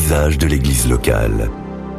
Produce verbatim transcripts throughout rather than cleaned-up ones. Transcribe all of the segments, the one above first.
visage de l'église locale.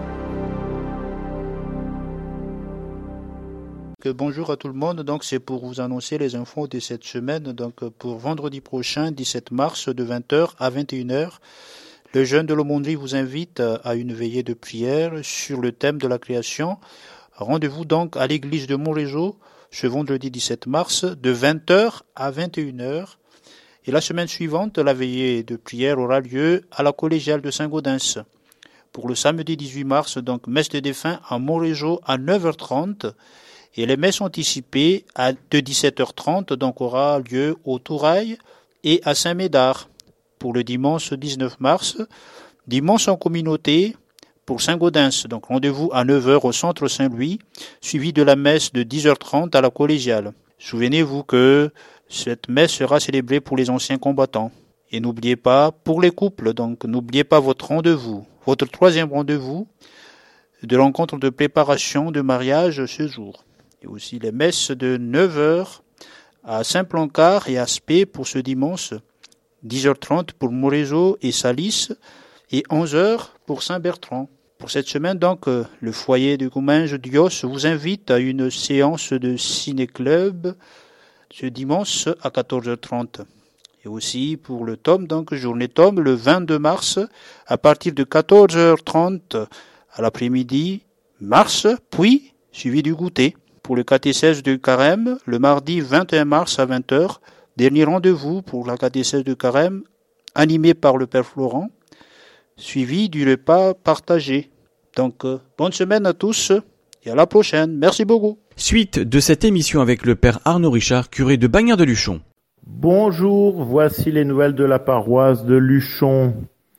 Bonjour à tout le monde, donc c'est pour vous annoncer les infos de cette semaine. Donc pour vendredi prochain, dix-sept mars, de vingt heures à vingt et une heures, le jeune de l'aumônerie vous invite à une veillée de prière sur le thème de la création. Rendez-vous donc à l'église de Montrégeau ce vendredi dix-sept mars, de vingt heures à vingt et une heures. Et la semaine suivante, la veillée de prière aura lieu à la collégiale de Saint-Gaudens. Pour le samedi dix-huit mars, donc messe des défunts à Montrégeau à neuf heures trente. Et les messes anticipées à, de dix-sept heures trente, donc aura lieu au Tourail et à Saint-Médard. Pour le dimanche dix-neuf mars, dimanche en communauté pour Saint-Gaudens. Donc rendez-vous à neuf heures au centre Saint-Louis, suivi de la messe de dix heures trente à la collégiale. Souvenez-vous que cette messe sera célébrée pour les anciens combattants. Et n'oubliez pas, pour les couples, donc n'oubliez pas votre rendez-vous, votre troisième rendez-vous de rencontre de préparation de mariage ce jour. Et aussi les messes de neuf heures à Saint-Plancard et à Spé pour ce dimanche, dix heures trente pour Montrégeau et Salis et onze heures pour Saint-Bertrand. Pour cette semaine, donc, le foyer de Comminges Dios vous invite à une séance de ciné-club ce dimanche à quatorze heures trente. Et aussi pour le tome, donc, journée tome, le vingt-deux mars, à partir de quatorze heures trente à l'après-midi, mars, puis suivi du goûter. Pour le catéchèse de Carême, le mardi vingt et un mars à vingt heures, dernier rendez-vous pour la catéchèse de Carême, animé par le Père Florent, suivi du repas partagé. Donc, euh, bonne semaine à tous et à la prochaine. Merci beaucoup. Suite de cette émission avec le Père Arnaud Richard, curé de Bagnères-de-Luchon. Bonjour, voici les nouvelles de la paroisse de Luchon.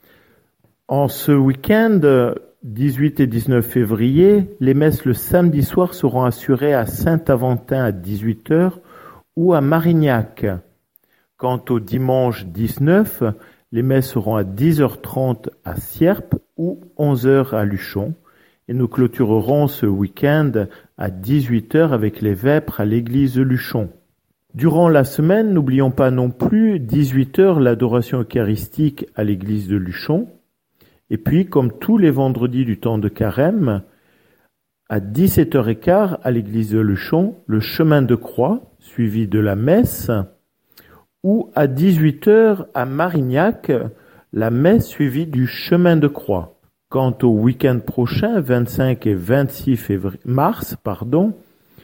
En ce week-end, dix-huit et dix-neuf février, les messes le samedi soir seront assurées à Saint-Aventin à dix-huit heures ou à Marignac. Quant au dimanche dix-neuf, les messes seront à dix heures trente à Sierpes ou onze heures à Luchon. Et nous clôturerons ce week-end à dix-huit heures avec les vêpres à l'église de Luchon. Durant la semaine, n'oublions pas non plus dix-huit heures l'adoration eucharistique à l'église de Luchon. Et puis, comme tous les vendredis du temps de Carême, à dix-sept heures quinze à l'église de Luchon, le chemin de croix, suivi de la messe, ou à dix-huit heures à Marignac, la messe suivie du chemin de croix. Quant au week-end prochain, vingt-cinq et vingt-six février, mars, pardon,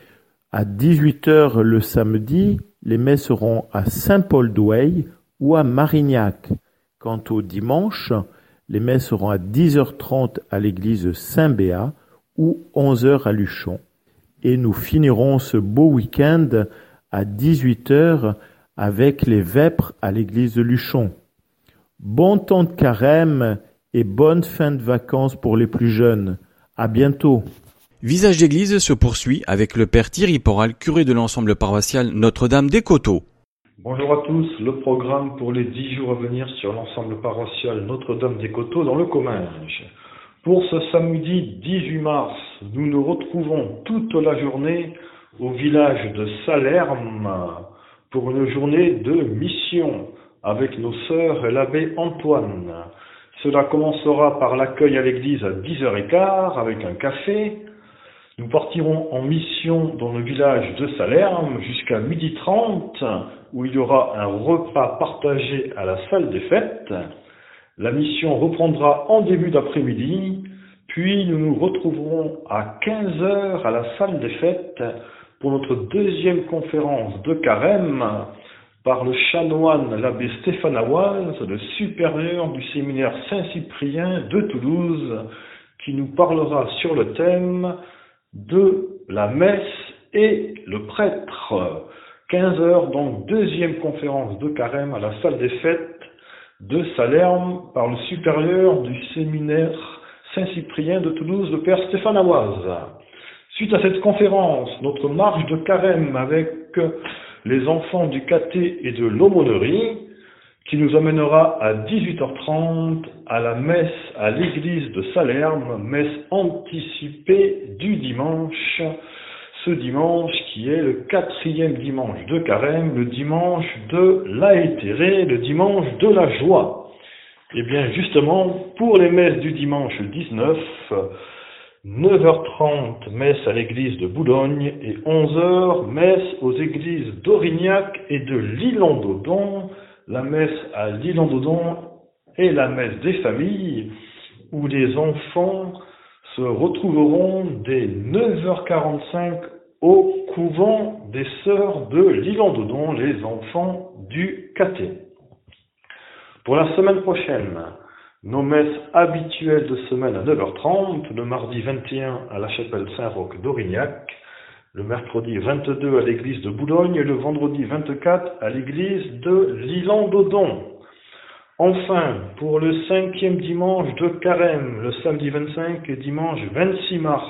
à dix-huit heures le samedi, les messes seront à Saint-Paul-d'Oueil ou à Marignac. Quant au dimanche, les messes seront à dix heures trente à l'église Saint-Béat ou onze heures à Luchon. Et nous finirons ce beau week-end à dix-huit heures avec les vêpres à l'église de Luchon. Bon temps de carême et bonne fin de vacances pour les plus jeunes. À bientôt. Visage d'église se poursuit avec le Père Thierry Porral, curé de l'ensemble paroissial Notre-Dame des Coteaux. Bonjour à tous, le programme pour les dix jours à venir sur l'ensemble paroissial Notre-Dame des Coteaux dans le Comminges. Pour ce samedi dix-huit mars, nous nous retrouvons toute la journée au village de Salerme pour une journée de mission avec nos sœurs et l'abbé Antoine. Cela commencera par l'accueil à l'église à dix heures quinze avec un café. Nous partirons en mission dans le village de Salerme jusqu'à midi trente où il y aura un repas partagé à la salle des fêtes. La mission reprendra en début d'après-midi, puis nous nous retrouverons à quinze heures à la salle des fêtes pour notre deuxième conférence de carême par le chanoine l'abbé Stéphane Aouaz, le supérieur du séminaire Saint-Cyprien de Toulouse, qui nous parlera sur le thème de la messe et le prêtre. quinze heures, donc deuxième conférence de carême à la salle des fêtes de Salerme par le supérieur du séminaire Saint-Cyprien de Toulouse, le père Stéphane Aouaz. Suite à cette conférence, notre marche de carême avec les enfants du caté et de l'aumônerie, qui nous amènera à dix-huit heures trente à la messe à l'église de Salerme, messe anticipée du dimanche, ce dimanche qui est le quatrième dimanche de carême, le dimanche de l'Aéthérée, le dimanche de la joie. Eh bien, justement, pour les messes du dimanche dix-neuf, neuf heures trente, messe à l'église de Boulogne et onze heures, messe aux églises d'Aurignac et de L'Isle-en-Dodon. La messe à L'Isle-en-Dodon est la messe des familles où les enfants se retrouveront dès neuf heures quarante-cinq au couvent des sœurs de L'Isle-en-Dodon, les enfants du caté. Pour la semaine prochaine, nos messes habituelles de semaine à neuf heures trente, le mardi vingt et un à la chapelle Saint-Roch d'Aurignac, le mercredi vingt-deux à l'église de Boulogne et le vendredi vingt-quatre à l'église de L'Isle-en-Dodon. Enfin, pour le cinquième dimanche de Carême, le samedi vingt-cinq et dimanche vingt-six mars,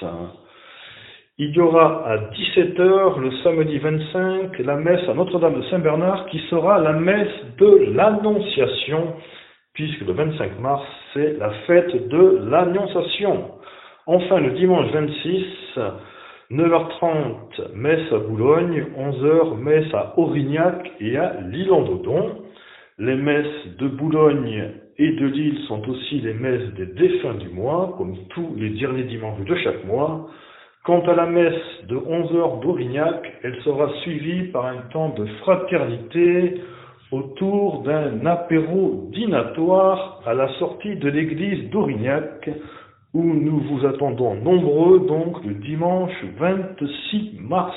il y aura à dix-sept heures, le samedi vingt-cinq, la messe à Notre-Dame de Saint-Bernard qui sera la messe de l'Annonciation, puisque le vingt-cinq mars, c'est la fête de l'Annonciation. Enfin, le dimanche vingt-six, neuf heures trente, messe à Boulogne, onze heures, messe à Aurignac et à L'Isle-en-Dodon. Les messes de Boulogne et de Lille sont aussi les messes des défunts du mois, comme tous les derniers dimanches de chaque mois. Quant à la messe de onze heures d'Aurignac, elle sera suivie par un temps de fraternité autour d'un apéro dînatoire à la sortie de l'église d'Aurignac, où nous vous attendons nombreux, donc le dimanche vingt-six mars.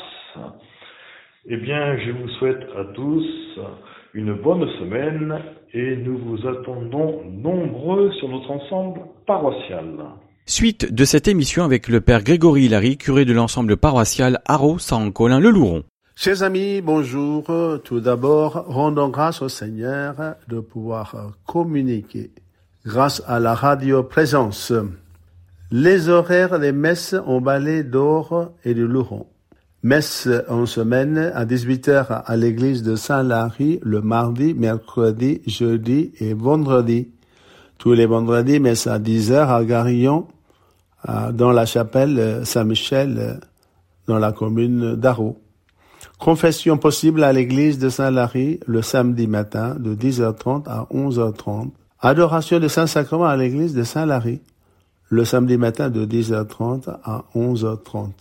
Eh bien, je vous souhaite à tous une bonne semaine et nous vous attendons nombreux sur notre ensemble paroissial. Suite de cette émission avec le père Grégory Hilary, curé de l'ensemble paroissial Haro-Saint-Colin-le-Louron. Chers amis, bonjour. Tout d'abord, rendons grâce au Seigneur de pouvoir communiquer grâce à la radio présence. Les horaires des messes ont balai d'or et de Louron. Messe en semaine à dix-huit heures à l'église de Saint-Lary le mardi, mercredi, jeudi et vendredi. Tous les vendredis, messe à dix heures à Garillon, dans la chapelle Saint-Michel, dans la commune d'Haro. Confession possible à l'église de Saint-Lary le samedi matin de dix heures trente à onze heures trente. Adoration de Saint-Sacrement à l'église de Saint-Lary le samedi matin de dix heures trente à onze heures trente.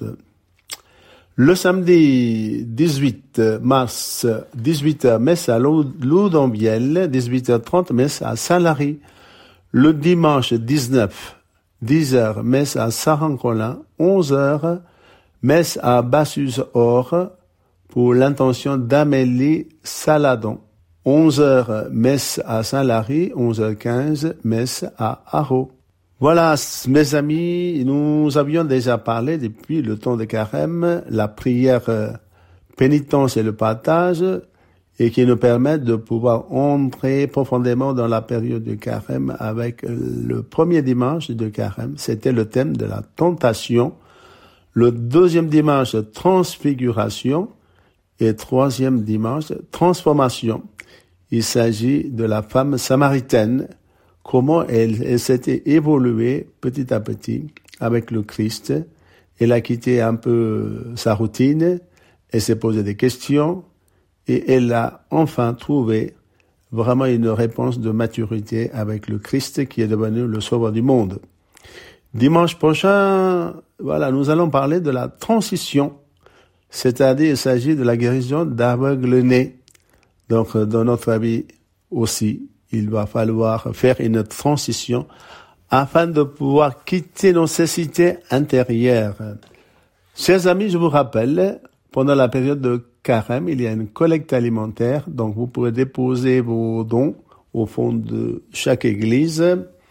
Le samedi dix-huit mars, dix-huit heures, messe à Loudambiel, dix-huit heures trente, messe à Saint-Lary. Le dimanche dix-neuf, dix heures, messe à Saint-Colin, onze heures, messe à Bassus-Or pour l'intention d'Amélie Saladon. onze heures, messe à Saint-Lary, onze heures quinze, messe à Haro. Voilà, mes amis, nous avions déjà parlé depuis le temps de Carême, la prière pénitence et le partage, et qui nous permettent de pouvoir entrer profondément dans la période de Carême avec le premier dimanche de Carême. C'était le thème de la tentation. Le deuxième dimanche, transfiguration. Et troisième dimanche, transformation. Il s'agit de la femme samaritaine, comment elle, elle s'était évoluée petit à petit avec le Christ. Elle a quitté un peu sa routine, elle s'est posé des questions, et elle a enfin trouvé vraiment une réponse de maturité avec le Christ qui est devenu le sauveur du monde. Dimanche prochain, voilà, nous allons parler de la transition, c'est-à-dire il s'agit de la guérison d'aveugle-né. Donc dans notre vie aussi, il va falloir faire une transition afin de pouvoir quitter nos nécessités intérieures. Chers amis, je vous rappelle, pendant la période de Carême, il y a une collecte alimentaire, donc vous pouvez déposer vos dons au fond de chaque église.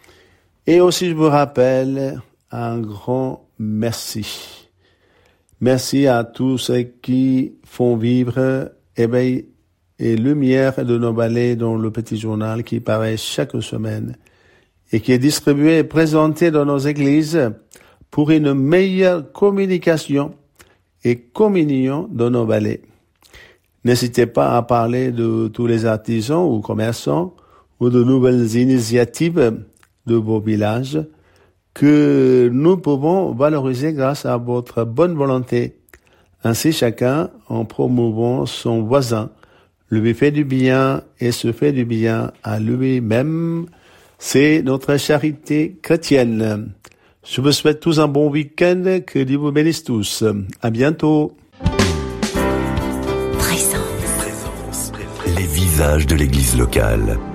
Et aussi, je vous rappelle un grand merci. Merci à tous ceux qui font vivre éveil et lumière de nos ballets dans le petit journal qui paraît chaque semaine et qui est distribué et présenté dans nos églises pour une meilleure communication et communion dans nos ballets. N'hésitez pas à parler de tous les artisans ou commerçants ou de nouvelles initiatives de vos villages que nous pouvons valoriser grâce à votre bonne volonté. Ainsi, chacun, en promouvant son voisin, lui fait du bien et se fait du bien à lui-même. C'est notre charité chrétienne. Je vous souhaite tous un bon week-end, que Dieu vous bénisse tous. À bientôt. Présence. Présence. Les visages de l'église locale.